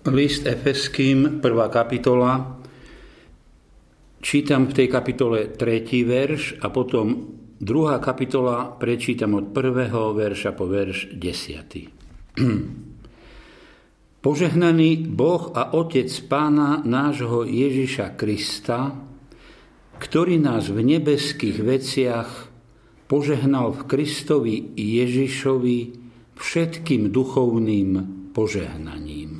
List Efeským, 1. kapitola. Čítam v tej kapitole 3. verš a potom 2. kapitola prečítam od 1. verša po verš 10. Požehnaný Boh a Otec Pána nášho Ježiša Krista, ktorý nás v nebeských veciach požehnal v Kristovi Ježišovi všetkým duchovným požehnaním.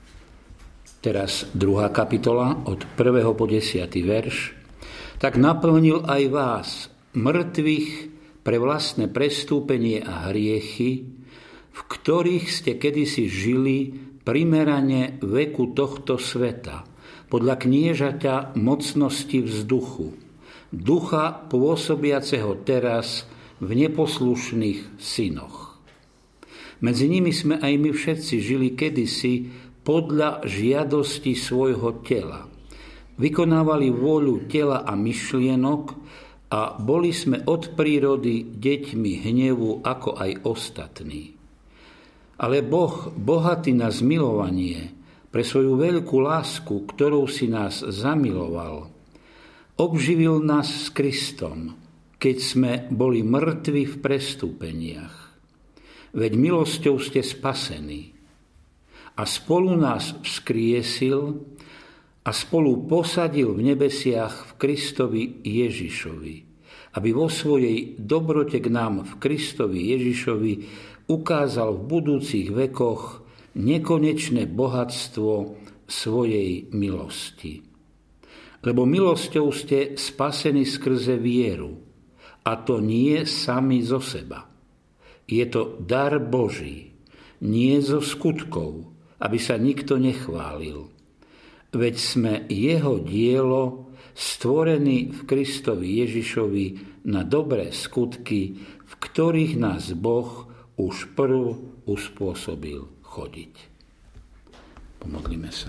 Teraz 2. kapitola od 1. po 10. verš. Tak naplnil aj vás, mŕtvych pre vlastné prestúpenie a hriechy, v ktorých ste kedysi žili primerane veku tohto sveta, podľa kniežaťa mocnosti vzduchu, ducha pôsobiaceho teraz v neposlušných synoch. Medzi nimi sme aj my všetci žili kedysi podľa žiadosti svojho tela. Vykonávali vôľu tela a myšlienok a boli sme od prírody deťmi hnevu ako aj ostatní. Ale Boh, bohatý na zmilovanie, pre svoju veľkú lásku, ktorou si nás zamiloval, obživil nás s Kristom, keď sme boli mŕtvi v prestúpeniach. Veď milosťou ste spasení. A spolu nás vzkriesil a spolu posadil v nebesiach v Kristovi Ježišovi, aby vo svojej dobrote k nám v Kristovi Ježišovi ukázal v budúcich vekoch nekonečné bohatstvo svojej milosti. Lebo milosťou ste spasení skrze vieru, a to nie sami zo seba. Je to dar Boží, nie zo skutkov, aby sa nikto nechválil. Veď sme jeho dielo, stvorení v Kristovi Ježišovi na dobré skutky, v ktorých nás Boh už prv uspôsobil chodiť. Pomodlíme sa.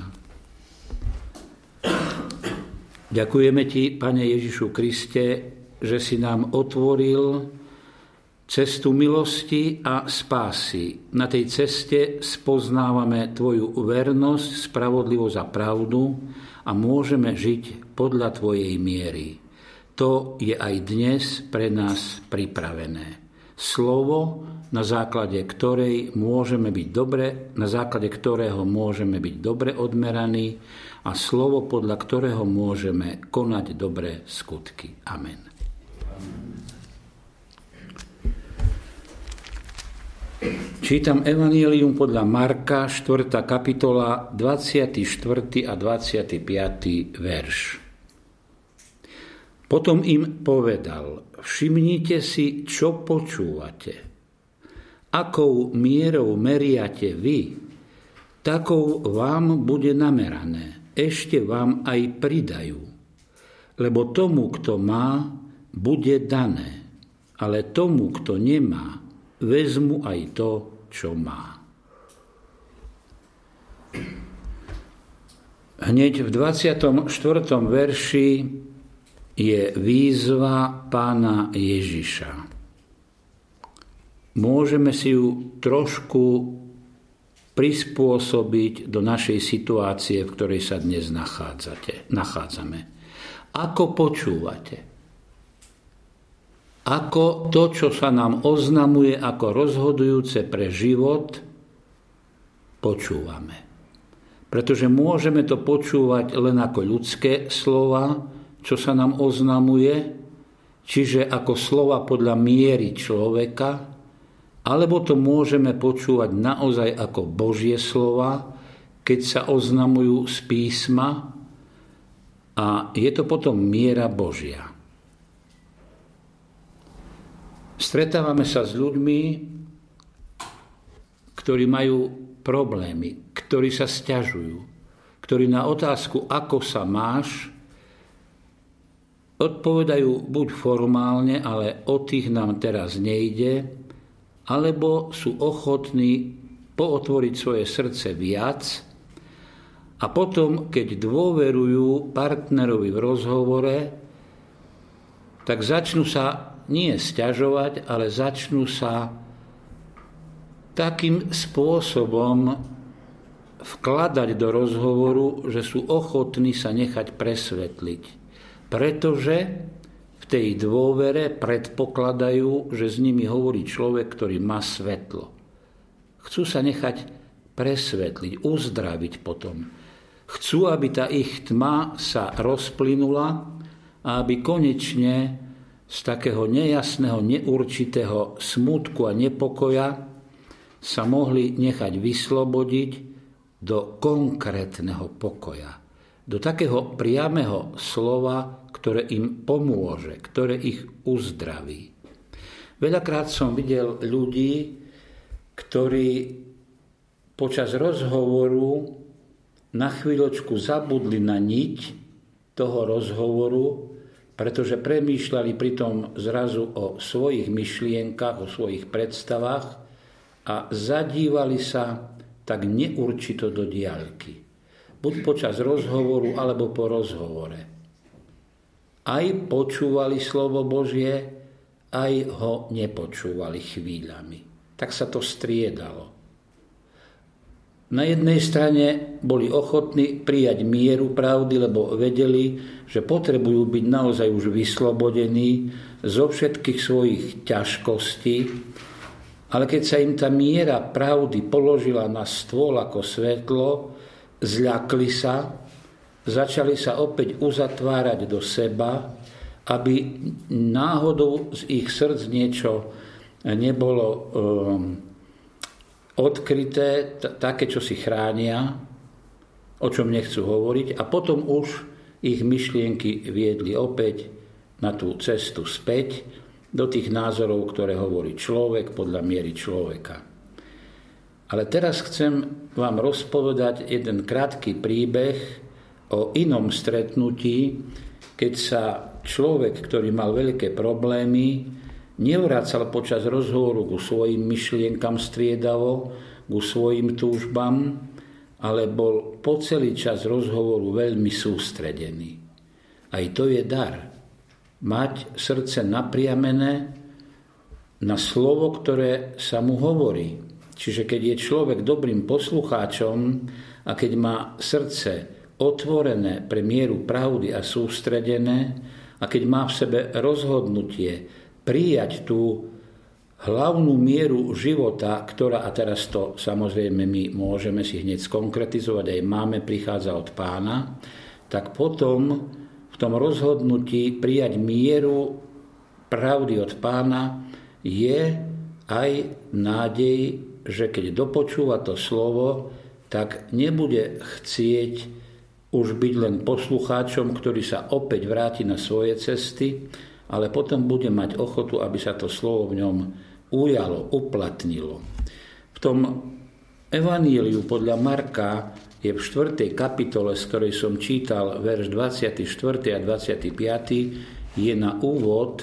Ďakujeme ti, Pane Ježišu Kriste, že si nám otvoril cestu milosti a spásy. Na tej ceste spoznávame tvoju vernosť, spravodlivosť a pravdu a môžeme žiť podľa tvojej miery. To je aj dnes pre nás pripravené. Slovo, na základe ktorého môžeme byť dobre odmeraní a slovo, podľa ktorého môžeme konať dobré skutky. Amen. Čítam Evangelium podľa Marka, 4. kapitola, 24. a 25. verš. Potom im povedal: všimnite si, čo počúvate. Akou mierou meriate vy, takou vám bude namerané. Ešte vám aj pridajú. Lebo tomu, kto má, bude dané. Ale tomu, kto nemá, vezmu aj to, čo má. Hneď v 24. verši je výzva Pána Ježiša. Môžeme si ju trošku prispôsobiť do našej situácie, v ktorej sa dnes nachádzame. Ako počúvate? Ako to, čo sa nám oznamuje ako rozhodujúce pre život, počúvame. Pretože môžeme to počúvať len ako ľudské slova, čo sa nám oznamuje, čiže ako slova podľa miery človeka, alebo to môžeme počúvať naozaj ako Božie slova, keď sa oznamujú z písma, a je to potom miera Božia. Stretávame sa s ľuďmi, ktorí majú problémy, ktorí sa sťažujú, ktorí na otázku, ako sa máš, odpovedajú buď formálne, ale o tých nám teraz nejde, alebo sú ochotní pootvoriť svoje srdce viac a potom, keď dôverujú partnerovi v rozhovore, tak začnú sa nie sťažovať, ale začnú sa takým spôsobom vkladať do rozhovoru, že sú ochotní sa nechať presvetliť. Pretože v tej dôvere predpokladajú, že s nimi hovorí človek, ktorý má svetlo. Chcú sa nechať presvetliť, uzdraviť potom. Chcú, aby tá ich tma sa rozplynula a aby konečne z takého nejasného, neurčitého smútku a nepokoja sa mohli nechať vyslobodiť do konkrétneho pokoja. Do takého priameho slova, ktoré im pomôže, ktoré ich uzdraví. Veľakrát som videl ľudí, ktorí počas rozhovoru na chvíľočku zabudli na niť toho rozhovoru, pretože premýšľali pritom zrazu o svojich myšlienkach, o svojich predstavách a zadívali sa tak neurčito do diaľky. Buď počas rozhovoru, alebo po rozhovore. Aj počúvali slovo Božie, aj ho nepočúvali chvíľami. Tak sa to striedalo. Na jednej strane boli ochotní prijať mieru pravdy, lebo vedeli, že potrebujú byť naozaj už vyslobodení zo všetkých svojich ťažkostí, ale keď sa im tá miera pravdy položila na stôl ako svetlo, zľakli sa, začali sa opäť uzatvárať do seba, aby náhodou z ich srdc niečo nebolo odkryté, také, čo si chránia, o čom nechcú hovoriť, a potom už ich myšlienky viedli opäť na tú cestu späť do tých názorov, ktoré hovorí človek podľa miery človeka. Ale teraz chcem vám rozpovedať jeden krátky príbeh o inom stretnutí, keď sa človek, ktorý mal veľké problémy, nevracal počas rozhovoru ku svojim myšlienkam striedavo, ku svojim túžbám, ale bol po celý čas rozhovoru veľmi sústredený. Aj to je dar. Mať srdce napriamené na slovo, ktoré sa mu hovorí. Čiže keď je človek dobrým poslucháčom a keď má srdce otvorené pre mieru pravdy a sústredené a keď má v sebe rozhodnutie prijať tú hlavnú mieru života, ktorá, a teraz to samozrejme my môžeme si hneď skonkretizovať, aj máme, prichádza od Pána, tak potom v tom rozhodnutí prijať mieru pravdy od Pána je aj nádej, že keď dopočúva to slovo, tak nebude chcieť už byť len poslucháčom, ktorý sa opäť vráti na svoje cesty, ale potom bude mať ochotu, aby sa to slovo v ňom ujalo, uplatnilo. V tom evaníliu podľa Marka je v 4. kapitole, z ktorej som čítal verš 24. a 25. je na úvod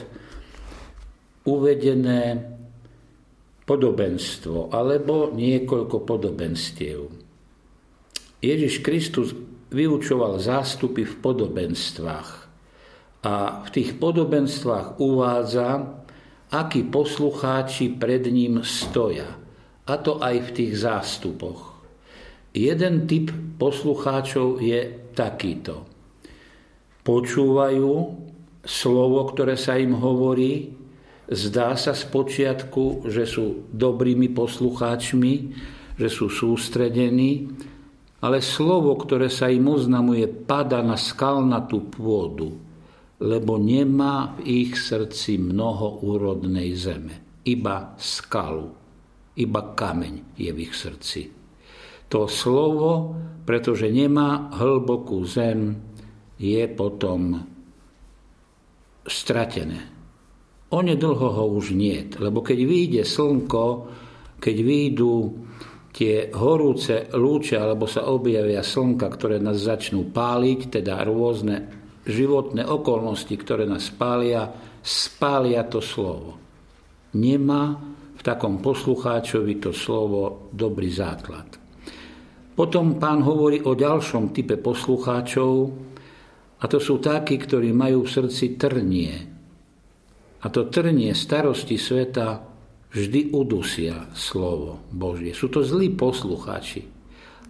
uvedené podobenstvo alebo niekoľko podobenstiev. Ježiš Kristus vyučoval zástupy v podobenstvách. A v tých podobenstvách uvádza, akí poslucháči pred ním stoja. A to aj v tých zástupoch. Jeden typ poslucháčov je takýto. Počúvajú slovo, ktoré sa im hovorí. Zdá sa spočiatku, že sú dobrými poslucháčmi, že sú sústredení, ale slovo, ktoré sa im oznamuje, pada na skalnatú pôdu, lebo nemá v ich srdci mnoho úrodnej zeme. Iba skalu, iba kameň je v ich srdci. To slovo, pretože nemá hlbokú zem, je potom stratené. Onedlho ho už niet, lebo keď vyjde slnko, keď vyjdú tie horúce lúče, alebo sa objavia slnka, ktoré nás začnú páliť, teda rôzne životné okolnosti, ktoré nás spália to slovo. Nemá v takom poslucháčovi to slovo dobrý základ. Potom Pán hovorí o ďalšom type poslucháčov, a to sú takí, ktorí majú v srdci trnie. A to trnie starosti sveta vždy udusia slovo Božie. Sú to zlí poslucháči.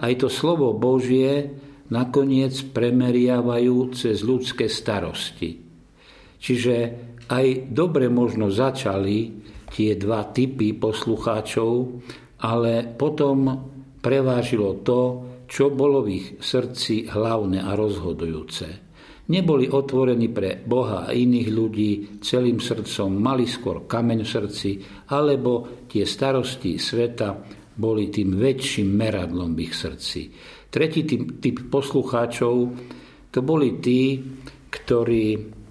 aj to slovo Božie nakoniec premeriavajú cez ľudské starosti. Čiže aj dobre možno začali tie dva typy poslucháčov, ale potom prevážilo to, čo bolo v ich srdci hlavné a rozhodujúce. Neboli otvorení pre Boha a iných ľudí celým srdcom, mali skôr kameň v srdci, alebo tie starosti sveta boli tým väčším meradlom v ich srdci. Tretí typ poslucháčov to boli tí, ktorí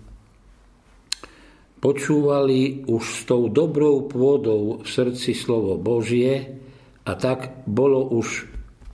počúvali už s tou dobrou pôdou v srdci slovo Božie a tak bolo už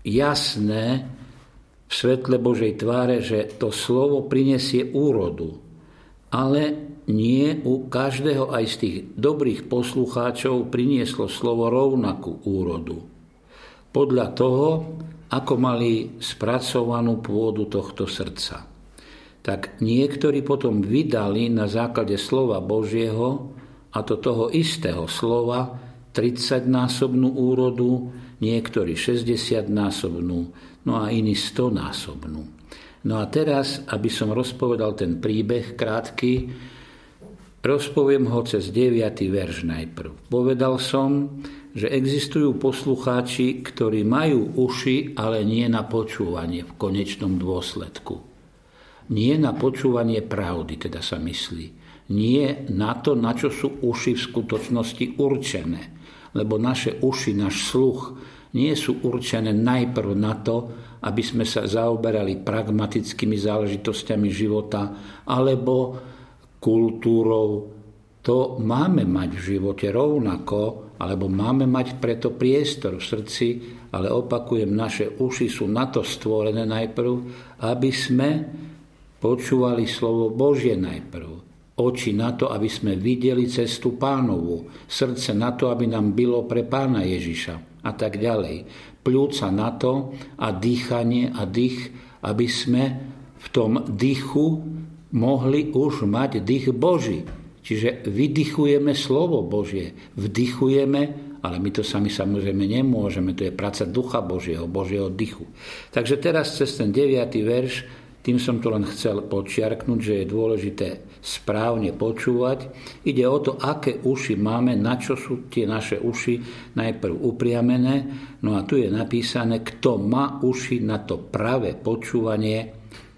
jasné v svetle Božej tváre, že to slovo prinesie úrodu. Ale nie u každého aj z tých dobrých poslucháčov prinieslo slovo rovnakú úrodu. Podľa toho, ako mali spracovanú pôdu tohto srdca. Tak niektorí potom vydali na základe slova Božieho, a to toho istého slova, 30-násobnú úrodu, niektorí 60-násobnú, no a iní 100-násobnú. No a teraz, aby som rozpovedal ten príbeh krátky, rozpoviem ho cez 9. verš najprv. Povedal som, že existujú poslucháči, ktorí majú uši, ale nie na počúvanie v konečnom dôsledku. Nie na počúvanie pravdy, teda sa myslí. Nie na to, na čo sú uši v skutočnosti určené. Lebo naše uši, náš sluch nie sú určené najprv na to, aby sme sa zaoberali pragmatickými záležitosťami života alebo kultúrou. To máme mať v živote rovnako, alebo máme mať preto priestor v srdci, ale opakujem, naše uši sú na to stvorené najprv, aby sme počúvali slovo Božie najprv. Oči na to, aby sme videli cestu Pánovu. Srdce na to, aby nám bylo pre Pána Ježiša. A tak ďalej. Pľúca na to a dýchanie a dých, aby sme v tom dýchu mohli už mať dých Boží. Čiže vydychujeme slovo Božie. Vdychujeme, ale my to sami samozrejme nemôžeme. To je práca Ducha Božieho, Božieho dychu. Takže teraz cez ten 9. verš, tým som to len chcel podčiarknúť, že je dôležité správne počúvať. Ide o to, aké uši máme, na čo sú tie naše uši najprv upriamené. No a tu je napísané, kto má uši na to pravé počúvanie,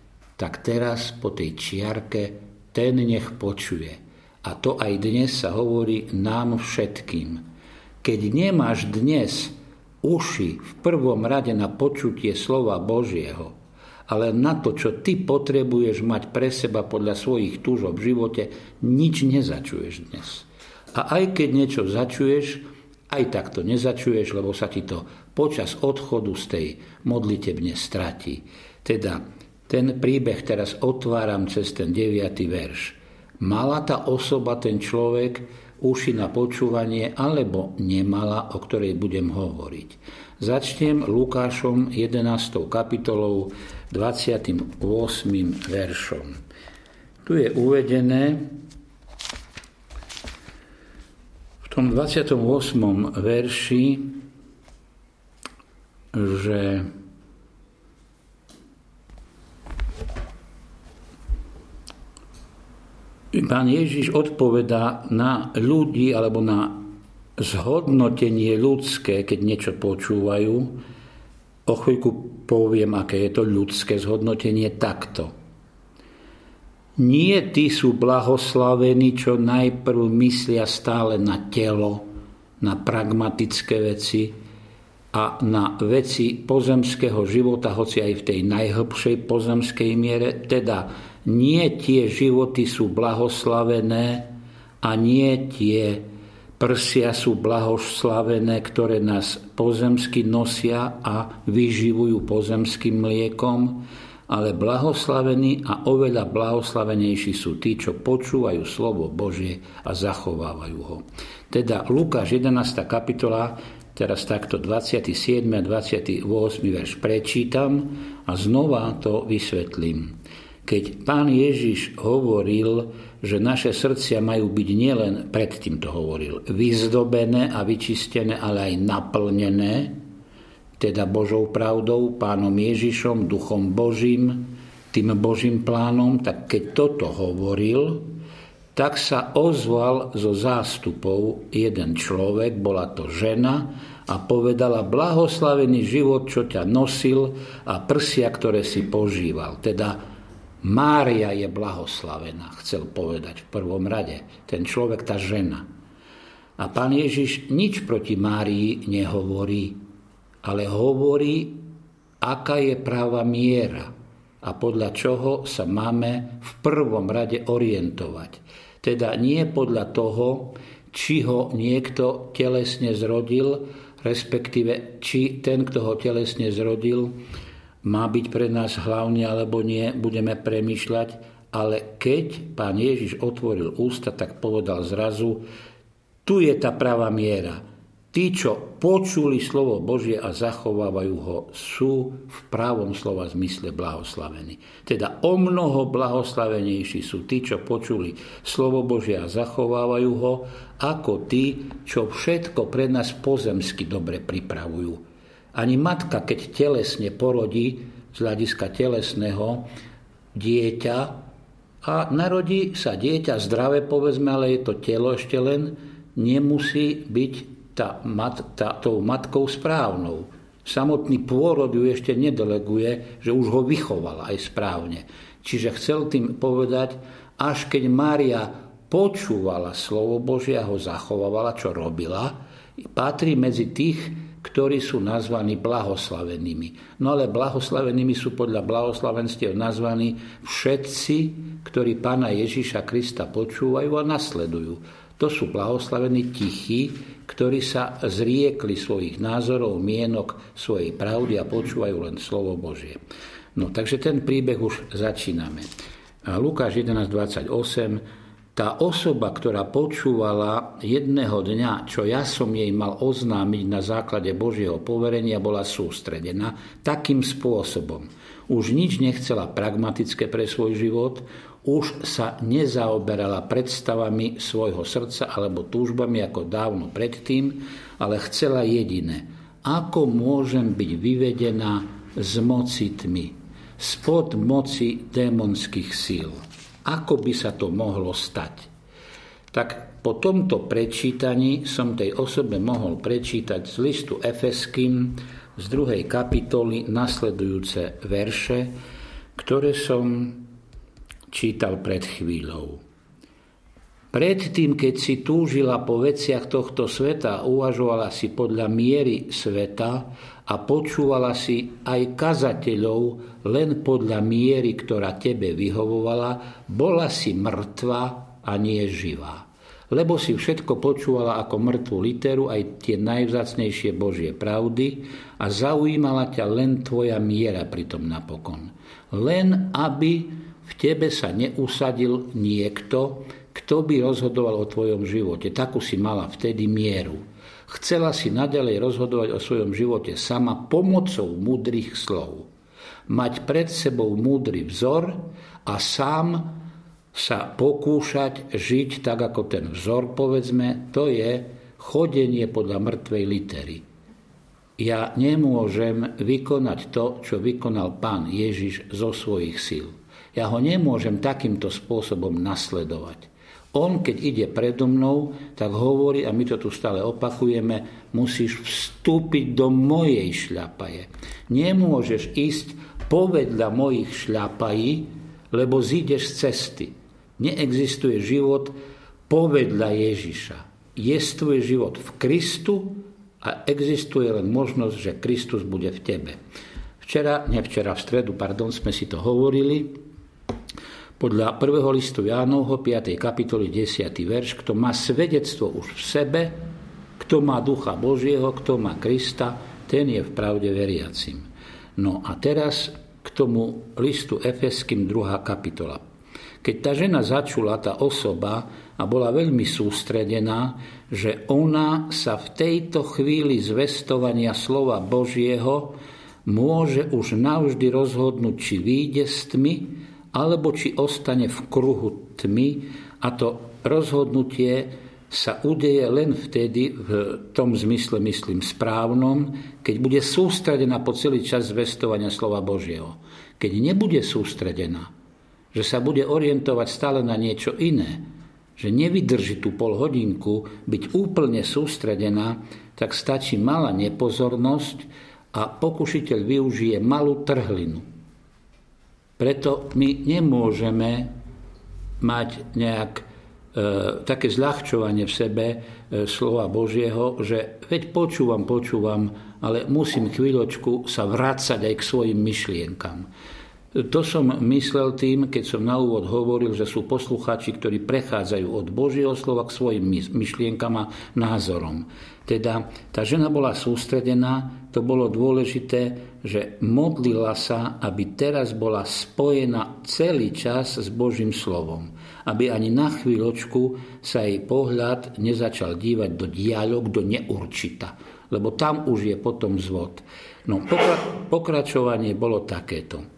tak teraz po tej čiarke ten nech počuje. A to aj dnes sa hovorí nám všetkým. Keď nemáš dnes uši v prvom rade na počutie slova Božieho, ale na to, čo ty potrebuješ mať pre seba podľa svojich túžob v živote, nič nezačuješ dnes. A aj keď niečo začuješ, aj tak to nezačuješ, lebo sa ti to počas odchodu z tej modlitebne stratí. Teda ten príbeh teraz otváram cez ten 9. verš. Mala tá osoba, ten človek, uši na počúvanie, alebo nemala, o ktorej budem hovoriť. Začnem Lukášom 11. kapitolou 28. veršom. Tu je uvedené v tom 28. verši, že Pán Ježiš odpovedá na ľudí alebo na zhodnotenie ľudské, keď niečo počúvajú. O chvíľku poviem, aké je to ľudské zhodnotenie takto. Nie tí sú blahoslavení, čo najprv myslia stále na telo, na pragmatické veci a na veci pozemského života, hoci aj v tej najhlbšej pozemskej miere. Teda nie tie životy sú blahoslavené a nie tie prsia sú blahoslavené, ktoré nás pozemsky nosia a vyživujú pozemským mliekom, ale blahoslavení a oveľa blahoslavenejší sú tí, čo počúvajú slovo Božie a zachovávajú ho. Teda Lukáš 11. kapitola, teraz takto 27. a 28. verš prečítam a znova to vysvetlím. Keď Pán Ježiš hovoril, že naše srdcia majú byť nielen, predtým to hovoril, vyzdobené a vyčistené, ale aj naplnené, teda Božou pravdou, Pánom Ježišom, Duchom Božím, tým Božím plánom, tak keď toto hovoril, tak sa ozval zo zástupov jeden človek, bola to žena, a povedala: blahoslavený život, čo ťa nosil, a prsia, ktoré si požíval. Teda Mária je blahoslavená, chcel povedať v prvom rade. Ten človek, tá žena. A Pán Ježiš nič proti Márii nehovorí, ale hovorí, aká je práva miera a podľa čoho sa máme v prvom rade orientovať. Teda nie podľa toho, či ho niekto telesne zrodil, respektíve či ten, kto ho telesne zrodil, má byť pre nás hlavný alebo nie, budeme premýšľať, ale keď Pán Ježiš otvoril ústa, tak povedal zrazu: tu je tá pravá miera. Tí, čo počuli slovo Božie a zachovávajú ho, sú v pravom slova zmysle blahoslavení. Teda o mnoho blahoslavenejší sú tí, čo počuli slovo Božie a zachovávajú ho, ako tí, čo všetko pre nás pozemsky dobre pripravujú. Ani matka, keď telesne porodí z hľadiska telesného dieťa a narodí sa dieťa zdravé, povedzme, ale je to telo ešte len, nemusí byť tou matkou správnou. Samotný pôrod ju ešte nedeleguje, že už ho vychovala aj správne. Čiže chcel tým povedať, až keď Mária počúvala slovo Božie a ho zachovávala, čo robila, patrí medzi tých, ktorí sú nazvaní blahoslavenými. No ale blahoslavenými sú podľa blahoslavenstiev nazvaní všetci, ktorí Pána Ježiša Krista počúvajú a nasledujú. To sú blahoslavení tichí, ktorí sa zriekli svojich názorov, mienok, svojej pravdy a počúvajú len slovo Božie. No, takže ten príbeh už začíname. Lukáš 11.28. Tá osoba, ktorá počúvala jedného dňa, čo ja som jej mal oznámiť na základe Božieho poverenia, bola sústredená takým spôsobom. Už nič nechcela pragmatické pre svoj život, už sa nezaoberala predstavami svojho srdca alebo túžbami ako dávno predtým, ale chcela jediné: ako môžem byť vyvedená z moci tmy, spod moci démonských síl. Ako by sa to mohlo stať? Tak po tomto prečítaní som tej osobe mohol prečítať z listu Efeským z 2. kapitoly nasledujúce verše, ktoré som čítal pred chvíľou. Predtým, keď si túžila po veciach tohto sveta, uvažovala si podľa miery sveta a počúvala si aj kazateľov len podľa miery, ktorá tebe vyhovovala, bola si mŕtva a nie živá. Lebo si všetko počúvala ako mŕtvu literu, aj tie najvzácnejšie Božie pravdy, a zaujímala ťa len tvoja miera pritom napokon. Len aby v tebe sa neusadil niekto, kto by rozhodoval o tvojom živote. Takú si mala vtedy mieru. Chcela si naďalej rozhodovať o svojom živote sama pomocou múdrych slov. Mať pred sebou múdry vzor a sám sa pokúšať žiť tak, ako ten vzor, povedzme, to je chodenie podľa mŕtvej litery. Ja nemôžem vykonať to, čo vykonal Pán Ježiš zo svojich síl. Ja ho nemôžem takýmto spôsobom nasledovať. On, keď ide predo mnou, tak hovorí, a my to tu stále opakujeme, musíš vstúpiť do mojej šľapaje. Nemôžeš ísť povedľa mojich šľapají, lebo zídeš z cesty. Neexistuje život povedľa Ježiša. Jestvuje život v Kristu a existuje len možnosť, že Kristus bude v tebe. V stredu sme si to hovorili. Podľa 1. listu Jánovho, 5. kapitoly, 10. verš, kto má svedectvo už v sebe, kto má Ducha Božieho, kto má Krista, ten je v pravde veriacim. No a teraz k tomu listu Efeským 2. kapitola. Keď tá žena začula, tá osoba, a bola veľmi sústredená, že ona sa v tejto chvíli zvestovania slova Božieho môže už navždy rozhodnúť, či vyjde z tmy, alebo či ostane v kruhu tmy, a to rozhodnutie sa udeje len vtedy, v tom zmysle, myslím, správnom, keď bude sústredená po celý čas zvestovania slova Božieho. Keď nebude sústredená, že sa bude orientovať stále na niečo iné, že nevydrží tú polhodinku byť úplne sústredená, tak stačí malá nepozornosť a pokušiteľ využije malú trhlinu. Preto my nemôžeme mať nejak také zľahčovanie v sebe slova Božieho, že veď počúvam, ale musím chvíľočku sa vracať aj k svojim myšlienkam. To som myslel tým, keď som na úvod hovoril, že sú poslucháči, ktorí prechádzajú od Božieho slova k svojim myšlienkam a názorom. Teda tá žena bola sústredená, to bolo dôležité, že modlila sa, aby teraz bola spojená celý čas s Božím slovom. Aby ani na chvíľočku sa jej pohľad nezačal dívať do diaľok, do neurčita. Lebo tam už je potom zvod. No, pokračovanie bolo takéto.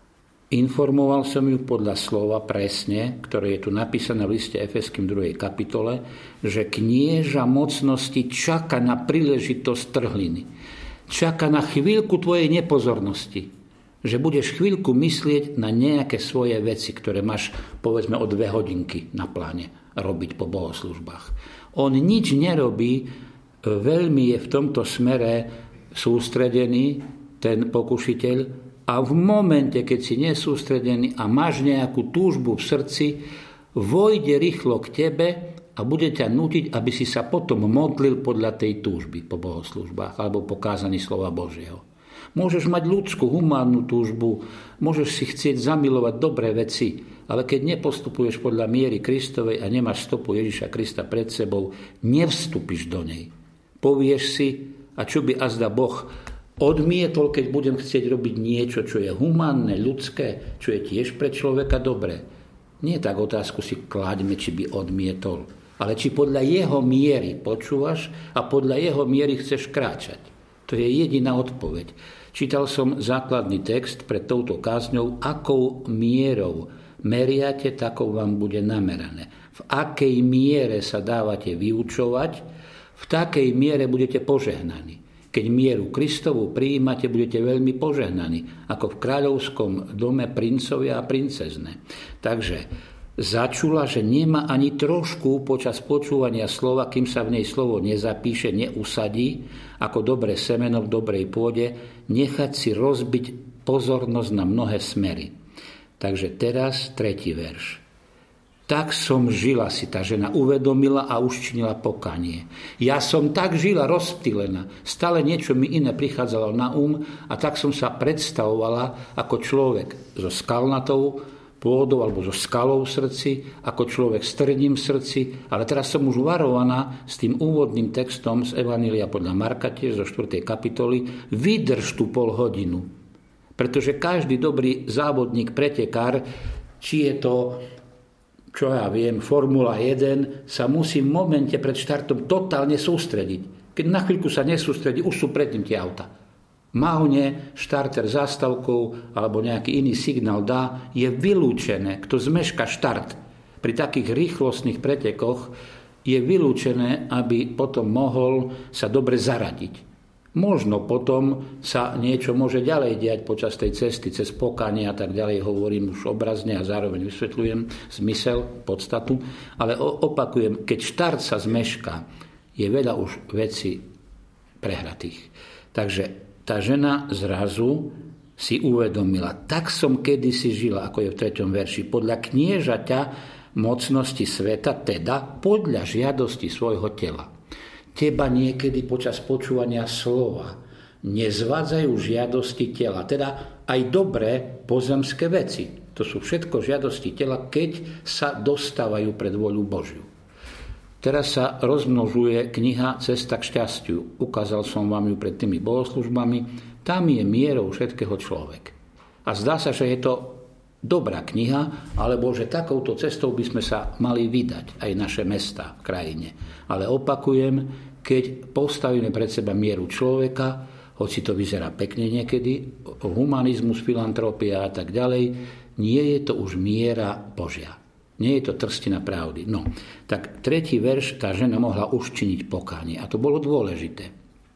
Informoval som ju podľa slova presne, ktoré je tu napísané v liste Efeským 2. kapitole, že knieža mocnosti čaká na príležitosť trhliny. Čaká na chvíľku tvojej nepozornosti. Že budeš chvíľku myslieť na nejaké svoje veci, ktoré máš, povedzme, o 2 hodinky na pláne robiť po bohoslužbách. On nič nerobí, veľmi je v tomto smere sústredený, ten pokušiteľ, a v momente, keď si nesústredený a máš nejakú túžbu v srdci, vojde rýchlo k tebe a bude ťa nútiť, aby si sa potom modlil podľa tej túžby po bohoslužbách alebo po kázaní slova Božieho. Môžeš mať ľudskú, humánnu túžbu, môžeš si chcieť zamilovať dobré veci, ale keď nepostupuješ podľa miery Kristovej a nemáš stopu Ježiša Krista pred sebou, nevstúpiš do nej. Povieš si, a čo by azda Boh odmietol, keď budem chcieť robiť niečo, čo je humánne, ľudské, čo je tiež pre človeka dobré. Nie tak otázku si kláďme, či by odmietol, ale či podľa jeho miery počúvaš a podľa jeho miery chceš kráčať. To je jediná odpoveď. Čítal som základný text pred touto kázňou, akou mierou meriate, takou vám bude namerané. V akej miere sa dávate vyučovať, v takej miere budete požehnaní. Keď mieru Kristovu prijímate, budete veľmi požehnaní, ako v kráľovskom dome princovia a princezne. Takže začula, že nemá ani trošku počas počúvania slova, kým sa v nej slovo nezapíše, neusadí, ako dobré semeno v dobrej pôde, nechať si rozbiť pozornosť na mnohé smery. Takže teraz 3. verš. Tak som žila, si tá žena uvedomila a už činila pokanie. Ja som tak žila rozptýlená. Stále niečo mi iné prichádzalo na a tak som sa predstavovala ako človek so skalnatou pôdou alebo so skalou v srdci, ako človek s trním v srdci. Ale teraz som už varovaná s tým úvodným textom z Evanjelia podľa Marka, tiež zo 4. kapitoly. Vydrž tú polhodinu. Pretože každý dobrý závodník, pretekár, či je to čo ja viem, Formula 1, sa musí v momente pred štartom totálne sústrediť. Keď na chvíľku sa nesústredí, už sú predtým tie auta. Mahne, štarter zástavkou alebo nejaký iný signál dá, je vylúčené. Kto zmeška štart pri takých rýchlostných pretekoch, je vylúčené, aby potom mohol sa dobre zaradiť. Možno potom sa niečo môže ďalej diať počas tej cesty, cez pokánie a tak ďalej, hovorím už obrazne a zároveň vysvetľujem zmysel, podstatu, ale opakujem, keď štart sa zmešká, je veľa už vecí prehratých. Takže tá žena zrazu si uvedomila, tak som kedysi žila, ako je v 3. verši, podľa kniežaťa mocnosti sveta, teda podľa žiadosti svojho tela. Teba niekedy počas počúvania slova nezvádzajú žiadosti tela, teda aj dobré pozemské veci. To sú všetko žiadosti tela, keď sa dostávajú pred voľu Božiu. Teraz sa rozmnožuje kniha Cesta k šťastiu. Ukázal som vám ju pred tými bohoslužbami. Tam je mierou všetkého človek. A zdá sa, že je to dobrá kniha, alebo že takouto cestou by sme sa mali vydať aj naše mestá v krajine. Ale opakujem, keď postavíme pred seba mieru človeka, hoci to vyzerá pekne niekedy, humanizmus, filantropia a tak ďalej, nie je to už miera Božia. Nie je to trstina pravdy. No, tak 3. verš, tá žena mohla už činiť pokánie. A to bolo dôležité.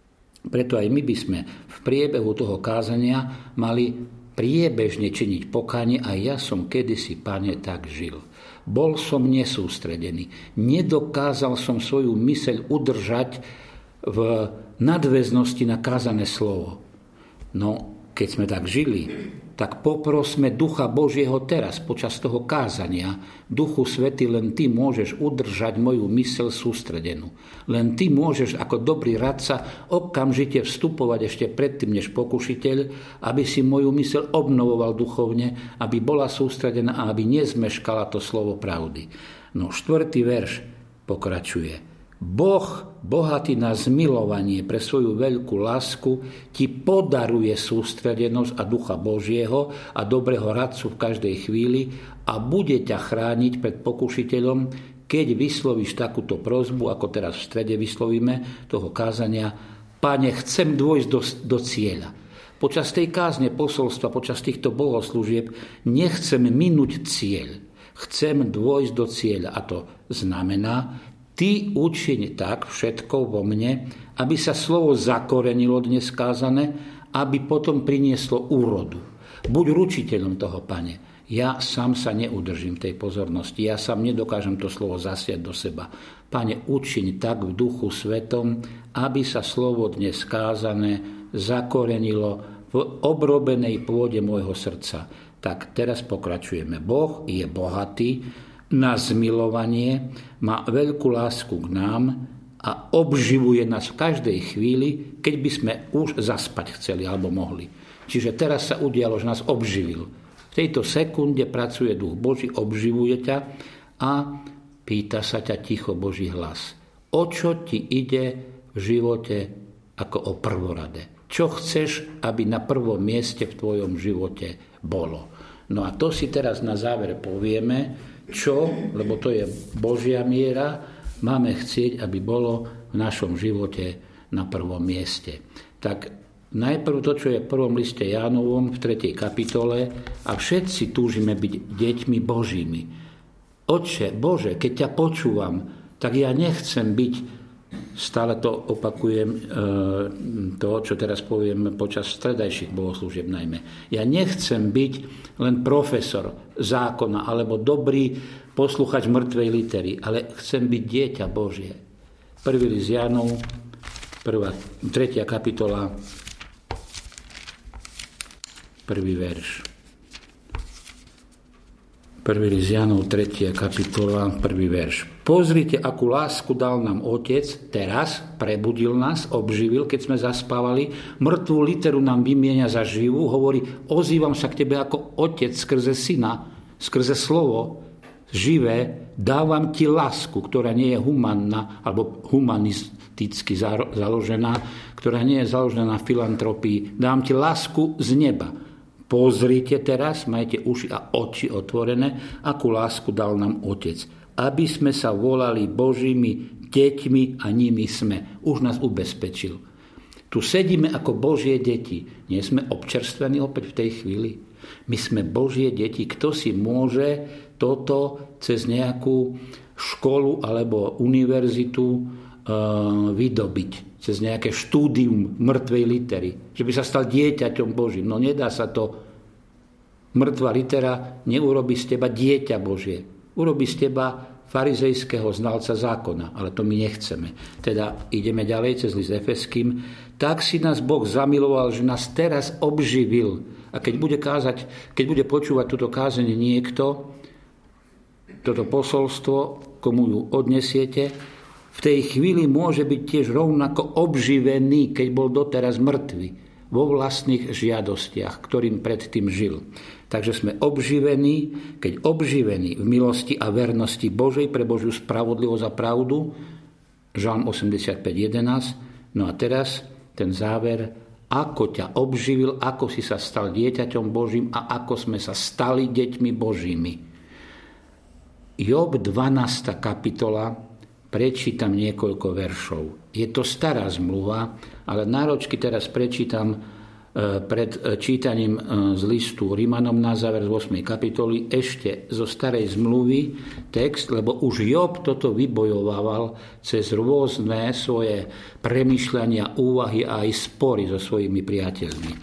Preto aj my by sme v priebehu toho kázania mali priebežne činiť pokánie. A ja som kedysi, Pane, tak žil. Bol som nesústredený. Nedokázal som svoju myseľ udržať v nadväznosti na kázané slovo. No, keď sme tak žili, tak poprosme Ducha Božieho teraz, počas toho kázania. Duchu Svätý, len Ty môžeš udržať moju myseľ sústredenú. Len Ty môžeš ako dobrý radca okamžite vstupovať ešte predtým, než pokušiteľ, aby si moju myseľ obnovoval duchovne, aby bola sústredená a aby nezmeškala to slovo pravdy. No, 4. verš pokračuje. Boh, bohatý na zmilovanie pre svoju veľkú lásku, ti podaruje sústredenosť a Ducha Božieho a dobrého radcu v každej chvíli a bude ťa chrániť pred pokušiteľom, keď vyslovíš takúto prosbu, ako teraz v strede vyslovíme toho kázania: Pane, chcem dôjsť do cieľa. Počas tej kázne posolstva, počas týchto bohoslúžieb nechcem minúť cieľ. Chcem dôjsť do cieľa. A to znamená, Ty učiň tak všetko vo mne, aby sa slovo zakorenilo dnes kázané, aby potom prinieslo úrodu. Buď ručiteľom toho, Pane. Ja sám sa neudržím tej pozornosti. Ja sám nedokážem to slovo zasiať do seba. Pane, učiň tak v Duchu Svetom, aby sa slovo dnes kázané zakorenilo v obrobenej pôde môjho srdca. Tak teraz pokračujeme. Boh je bohatý na zmilovanie, má veľkú lásku k nám a obživuje nás v každej chvíli, keď by sme už zaspať chceli alebo mohli. Čiže teraz sa udialo, že nás obživil. V tejto sekunde pracuje Duch Boží, obživuje ťa a pýta sa ťa ticho Boží hlas. O čo ti ide v živote ako o prvorade? Čo chceš, aby na prvom mieste v tvojom živote bolo? No a to si teraz na záver povieme, čo, lebo to je Božia miera, máme chcieť, aby bolo v našom živote na prvom mieste. Tak najprv to, čo je v prvom liste Jánovom v 3. kapitole, a všetci túžime byť deťmi Božími. Otče, Bože, keď ťa počúvam, tak ja nechcem byť, stále to opakujem, to, čo teraz poviem počas stredajších bohoslúžieb najmä. Ja nechcem byť len profesor zákona alebo dobrý posluchač mŕtvej litery, ale chcem byť dieťa Božie. 1. list Jánov, 3. kapitola, 1. verš. 1. list Jánov, 3. kapitola, 1. verš. Pozrite, akú lásku dal nám Otec, teraz prebudil nás, obživil, keď sme zaspávali, mŕtvú literu nám vymieňa za živú, hovorí, ozývam sa k tebe ako Otec skrze Syna, skrze slovo živé, dávam ti lásku, ktorá nie je humanná, alebo humanisticky založená, ktorá nie je založená na filantropii. Dám ti lásku z neba. Pozrite teraz, majte uši a oči otvorené, akú lásku dal nám Otec, aby sme sa volali Božími deťmi a nimi sme. Už nás ubezpečil. Tu sedíme ako Božie deti. Nie sme občerstvení opäť v tej chvíli. My sme Božie deti. Kto si môže toto cez nejakú školu alebo univerzitu vydobiť? Cez nejaké štúdium mŕtvej litery. Že by sa stal dieťaťom Božím. No nedá sa to. Mŕtva litera neurobí z teba dieťa Božie. Urobí z teba farizejského znalca zákona, ale to my nechceme. Teda ideme ďalej cez list Efeským. Tak si nás Boh zamiloval, že nás teraz obživil. A keď bude počúvať túto kázanie niekto, toto posolstvo, komu ju odnesiete, v tej chvíli môže byť tiež rovnako obživený, keď bol doteraz mŕtvy vo vlastných žiadostiach, ktorým predtým žil. Takže sme obživení, keď obživení v milosti a vernosti Božej pre Božiu spravodlivosť a pravdu, Žalm 85:11. No a teraz ten záver, ako ťa obživil, ako si sa stal dieťaťom Božím a ako sme sa stali deťmi Božími. Job 12. kapitola, prečítam niekoľko veršov. Je to stará zmluva, ale náročky teraz prečítam pred čítaním z listu Rimanom na záver z 8. kapitoly ešte zo starej zmluvy text, lebo už Job toto vybojovával cez rôzne svoje premýšľania, úvahy a aj spory so svojimi priateľmi.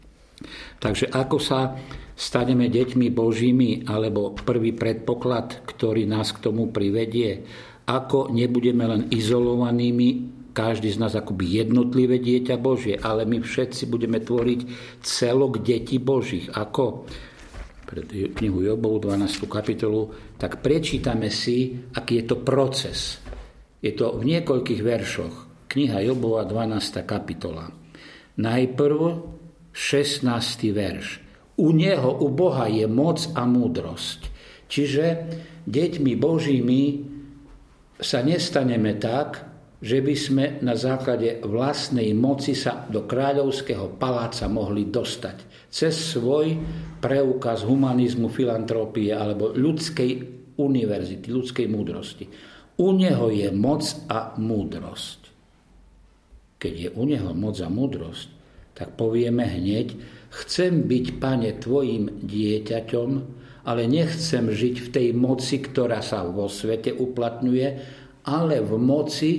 Takže ako sa staneme deťmi Božími, alebo prvý predpoklad, ktorý nás k tomu privedie, ako nebudeme len izolovanými, každý z nás akoby jednotlivé dieťa Božie, ale my všetci budeme tvoriť celok detí Božích. Ako? Pred knihu Jobov, 12. kapitolu, tak prečítame si, aký je to proces. Je to v niekoľkých veršoch. Kniha Jobova, 12. kapitola. Najprv 16. verš. U neho, u Boha je moc a múdrosť. Čiže deťmi Božími sa nestaneme tak, že by sme na základe vlastnej moci sa do kráľovského paláca mohli dostať cez svoj preukaz humanizmu, filantrópie alebo ľudskej univerzity, ľudskej múdrosti. U neho je moc a múdrosť. Keď je u neho moc a múdrosť, tak povieme hneď: chcem byť, Pane, tvojim dieťaťom, ale nechcem žiť v tej moci, ktorá sa vo svete uplatňuje, ale v moci,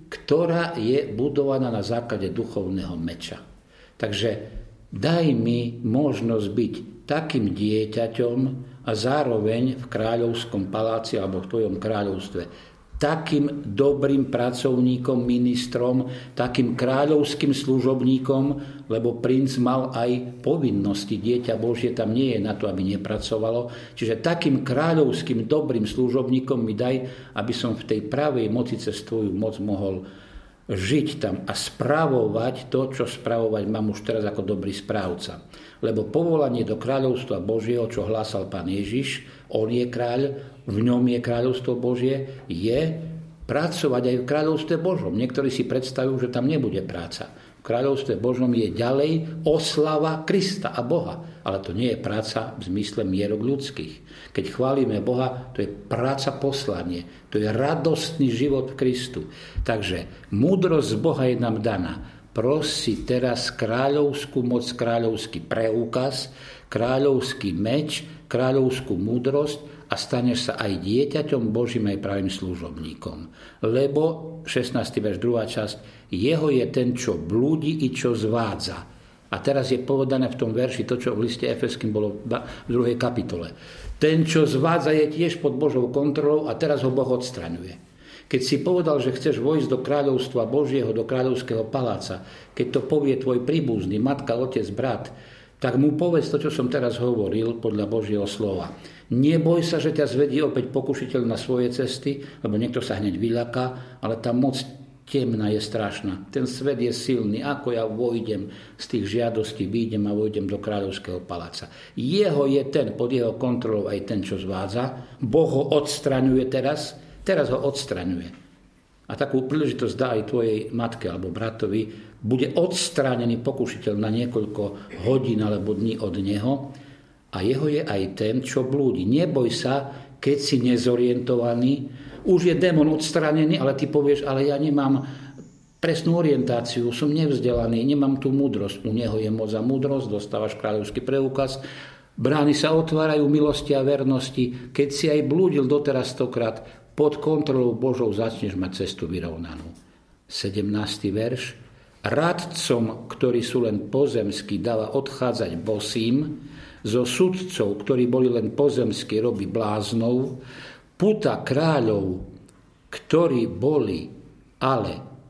ktorá je budovaná na základe duchovného meča. Takže daj mi možnosť byť takým dieťaťom a zároveň v kráľovskom paláci alebo v tvojom kráľovstve takým dobrým pracovníkom, ministrom, takým kráľovským služobníkom, lebo princ mal aj povinnosti. Dieťa Božie tam nie je na to, aby nepracovalo. Čiže takým kráľovským dobrým služobníkom mi daj, aby som v tej pravej moci cez tvoju moc mohol žiť tam a spravovať to, čo spravovať mám už teraz ako dobrý správca. Lebo povolanie do kráľovstva Božieho, čo hlásal Pán Ježiš, on je kráľ, v ňom je kráľovstvo Božie, je pracovať aj v kráľovstve Božom. Niektorí si predstavujú, že tam nebude práca. V kráľovstve Božom je ďalej oslava Krista a Boha. Ale to nie je práca v zmysle mierok ľudských. Keď chválime Boha, to je práca poslanie. To je radostný život v Kristu. Takže múdrosť z Boha je nám daná. Prosi teraz kráľovskú moc, kráľovský preukaz, kráľovský meč, kráľovskú múdrosť a staneš sa aj dieťaťom Božím, aj pravým služobníkom. Lebo, 16. verš, 2. časť, jeho je ten, čo blúdi i čo zvádza. A teraz je povedané v tom verši to, čo v liste Efeským bolo v 2. kapitole. Ten, čo zvádza, je tiež pod Božou kontrolou a teraz ho Boh odstraňuje. Keď si povedal, že chceš vojsť do kráľovstva Božieho, do kráľovského paláca, keď to povie tvoj príbuzný, matka, otec, brat, tak mu povedz to, čo som teraz hovoril podľa Božieho slova. Neboj sa, že ťa zvedie opäť pokušiteľ na svoje cesty, lebo niekto sa hneď vyľaká, ale tá moc temná je strašná. Ten svet je silný. Ako ja vojdem z tých žiadostí, výjdem a vojdem do kráľovského paláca. Jeho je ten, pod jeho kontrolou aj ten, čo zvádza. Boh ho odstraňuje teraz ho odstraňuje. A takú príležitosť dá aj tvojej matke alebo bratovi, bude odstránený pokušiteľ na niekoľko hodín alebo dní od neho a jeho je aj ten, čo blúdi. Neboj sa, keď si nezorientovaný, už je démon odstránený, ale ty povieš, ale ja nemám presnú orientáciu, som nevzdelaný, nemám tú múdrosť. U neho je moc a múdrosť, dostávaš kráľovský preukaz, brány sa otvárajú milosti a vernosti, keď si aj blúdil doteraz 100-krát, pod kontrolou Božou začneš mať cestu vyrovnanú. 17. verš. Radcom, ktorí sú len pozemskí, dáva odchádzať bosým, zo sudcov, ktorí boli len pozemskí, robí bláznov, puta kráľov, ktorí boli ale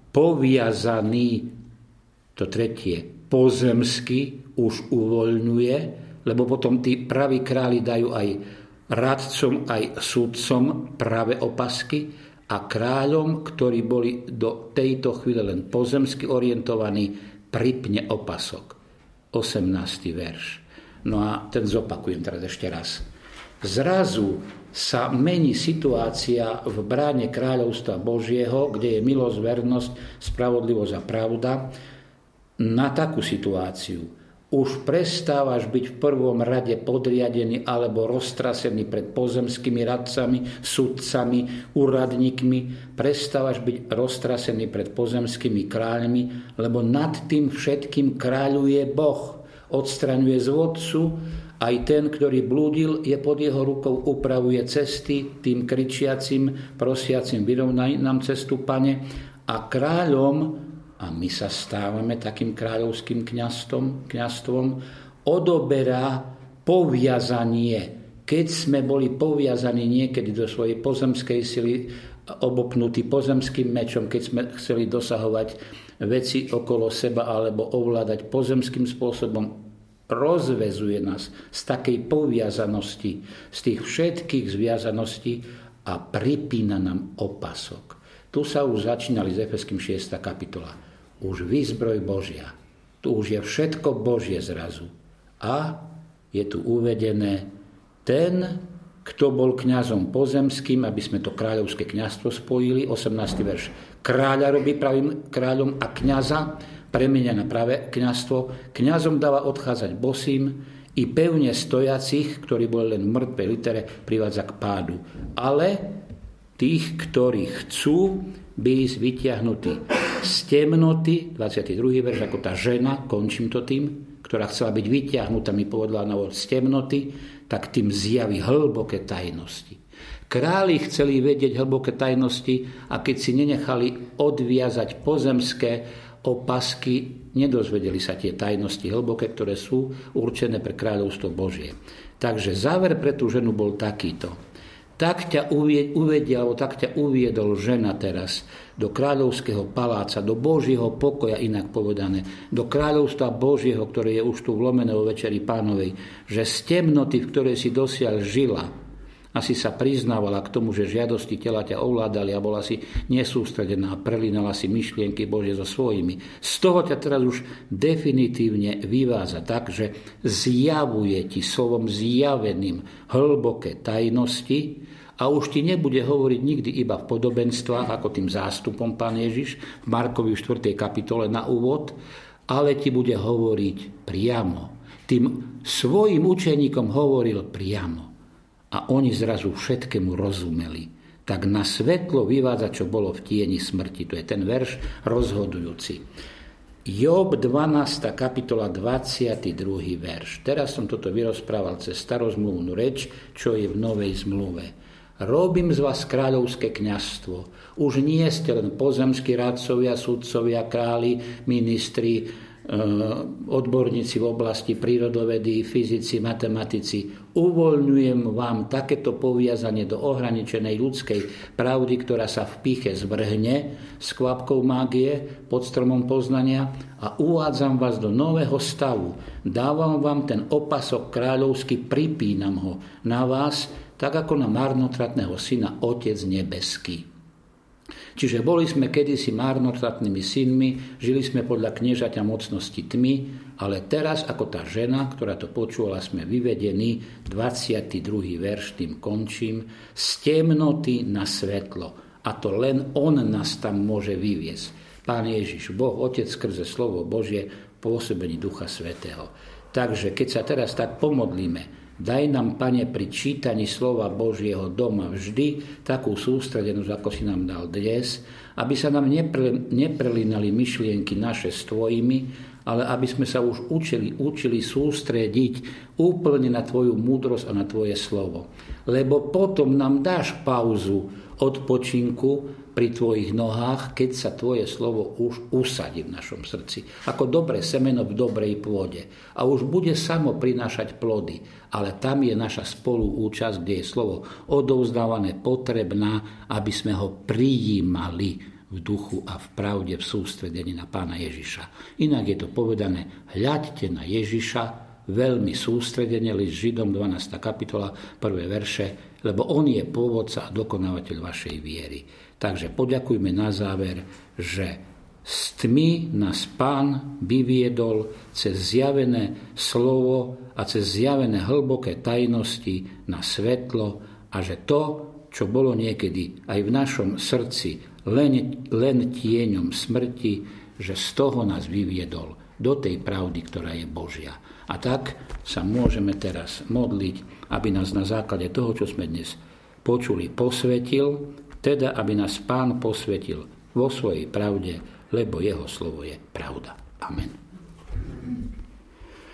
poviazaní, to tretie, pozemsky, už uvoľňuje, lebo potom tí praví králi dajú aj radcom aj sudcom pravé opasky a kráľom, ktorí boli do tejto chvíle len pozemsky orientovaní, pripne opasok. 18. verš. No a ten zopakujem teraz ešte raz. Zrazu sa mení situácia v bráne kráľovstva Božieho, kde je milosť, vernosť, spravodlivosť a pravda, na takú situáciu. Už prestávaš byť v prvom rade podriadený alebo roztrasený pred pozemskými radcami, sudcami, úradníkmi. Prestávaš byť roztrasený pred pozemskými kráľmi, lebo nad tým všetkým kráľuje Boh. odstraňuje z vodcu, aj ten, ktorý blúdil, je pod jeho rukou, upravuje cesty tým kričiacim, prosiacim, vyrovnaj nám cestu, Pane. A kráľom, a my sa stávame takým kráľovským kňazstvom, odoberá poviazanie. Keď sme boli poviazaní niekedy do svojej pozemskej sily, obopnutí pozemským mečom, keď sme chceli dosahovať veci okolo seba alebo ovládať pozemským spôsobom, rozväzuje nás z takej poviazanosti, z tých všetkých zviazaností a pripína nám opasok. Tu sa už začínali z Efeským 6. kapitola. Už výzbroj Božia. Tu už je všetko Božie zrazu. A je tu uvedené ten, kto bol kňazom pozemským, aby sme to kráľovské kňazstvo spojili, 18. verš. Kráľa robí pravým kráľom a kňaza premenia na pravé kňazstvo. Kňazom dáva odchádzať bosým i pevne stojacich, ktorí boli len v mŕtvej litere, privádza k pádu. Ale tých, ktorí chcú byť vytiahnutí z temnoty, 22. verš, ako tá žena, končím to tým, ktorá chcela byť vytiahnutá, mi povedala na z temnoty, tak tým zjaví hlboké tajnosti. Králi chceli vedieť hlboké tajnosti a keď si nenechali odviazať pozemské opasky, nedozvedeli sa tie tajnosti hlboké, ktoré sú určené pre kráľovstvo Božie. Takže záver pre tú ženu bol takýto. Tak ťa uviedol žena teraz do kráľovského paláca, do Božieho pokoja, inak povedané, do kráľovstva Božieho, ktoré je už tu vlomené vo Večeri Pánovej, že z temnoty, v ktorej si dosiaľ žila, asi sa priznávala k tomu, že žiadosti tela ťa ovládali a bola si nesústredená a prelínala si myšlienky Božie so svojimi. Z toho ťa teraz už definitívne vyváza tak, že zjavuje ti slovom zjaveným hlboké tajnosti a už ti nebude hovoriť nikdy iba v podobenstvách, ako tým zástupom Pán Ježiš v Markovi 4. kapitole na úvod, ale ti bude hovoriť priamo. Tým svojim učeníkom hovoril priamo. A oni zrazu všetkému rozumeli. Tak na svetlo vyvádza, čo bolo v tieni smrti. To je ten verš rozhodujúci. Job 12. kapitola 22. verš. Teraz som toto vyrozprával cez starozmluvnú reč, čo je v Novej zmluve. Robím z vás kráľovské kňazstvo. Už nie ste len pozemskí radcovia, sudcovia, králi, ministri, odborníci v oblasti prírodovedy, fyzici, matematici. Uvoľňujem vám takéto poviazanie do ohraničenej ľudskej pravdy, ktorá sa v pýche zvrhne s kvapkou mágie pod stromom poznania a uvádzam vás do nového stavu. Dávam vám ten opasok kráľovský, pripínam ho na vás, tak ako na marnotratného syna Otec nebeský. Čiže boli sme kedysi marnotratnými synmi, žili sme podľa kniežaťa mocnosti tmy, ale teraz ako tá žena, ktorá to počula, sme vyvedení, 22. verš, tým končím, z temnoty na svetlo. A to len on nás tam môže vyviesť. Pán Ježiš, Boh, Otec skrze slovo Božie, pôsobení Ducha Svätého. Takže keď sa teraz tak pomodlíme, daj nám, Pane, pri čítaní slova Božieho doma vždy takú sústredenosť, ako si nám dal dnes, aby sa nám neprelínali myšlienky naše s tvojimi, ale aby sme sa už učili sústrediť úplne na tvoju múdrosť a na tvoje slovo. Lebo potom nám dáš pauzu odpočinku pri tvojich nohách, keď sa tvoje slovo už usadí v našom srdci. Ako dobré semeno v dobrej pôde. A už bude samo prinášať plody. Ale tam je naša spoluúčasť, kde je slovo odovzdávané, potrebná, aby sme ho prijímali v duchu a v pravde, v sústredení na Pána Ježiša. Inak je to povedané, hľaďte na Ježiša, veľmi sústredene, list Židom 12. kapitola, 1. verše, lebo on je pôvodca a dokonávateľ vašej viery. Takže poďakujme na záver, že z tmy nás Pán vyviedol cez zjavené slovo a cez zjavené hlboké tajnosti na svetlo a že to, čo bolo niekedy aj v našom srdci len tieňom smrti, že z toho nás vyviedol do tej pravdy, ktorá je Božia. A tak sa môžeme teraz modliť, aby nás na základe toho, čo sme dnes počuli, posvetil, teda aby nás Pán posvetil vo svojej pravde, lebo jeho slovo je pravda. Amen.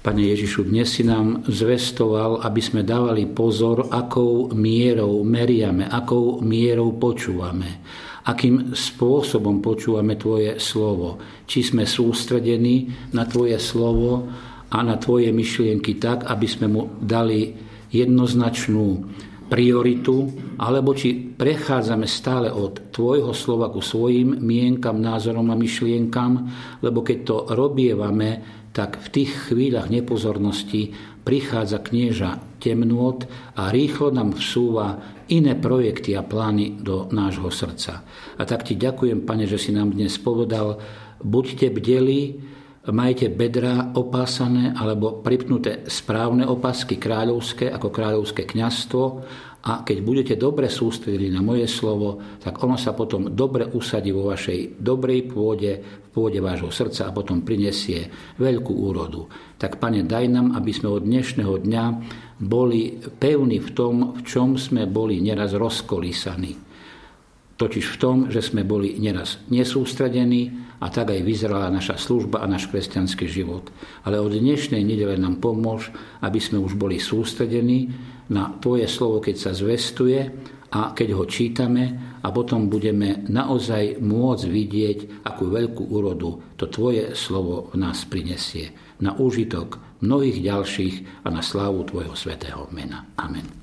Pane Ježišu, dnes si nám zvestoval, aby sme dávali pozor, akou mierou meriame, akou mierou počúvame, akým spôsobom počúvame Tvoje slovo. Či sme sústredení na Tvoje slovo a na Tvoje myšlienky tak, aby sme mu dali jednoznačnú prioritu, alebo či prechádzame stále od Tvojho slova ku svojim mienkam, názorom a myšlienkam, lebo keď to robievame, tak v tých chvíľach nepozornosti prichádza knieža temnôt a rýchlo nám vsúva iné projekty a plány do nášho srdca. A tak Ti ďakujem, Pane, že si nám dnes povedal, buďte bdelí, majte bedrá opásané alebo pripnuté správne opasky kráľovské ako kráľovské kňazstvo, a keď budete dobre sústredení na moje slovo, tak ono sa potom dobre usadí vo vašej dobrej pôde, v pôde vášho srdca a potom prinesie veľkú úrodu. Tak, Pane, daj nám, aby sme od dnešného dňa boli pevní v tom, v čom sme boli neraz rozkolísaní. Totiž v tom, že sme boli neraz nesústredení, a tak aj vyzerala naša služba a náš kresťanský život. Ale od dnešnej nedele nám pomôž, aby sme už boli sústredení na Tvoje slovo, keď sa zvestuje a keď ho čítame, a potom budeme naozaj môcť vidieť, akú veľkú úrodu to Tvoje slovo v nás prinesie. Na úžitok mnohých ďalších a na slávu Tvojho svätého mena. Amen.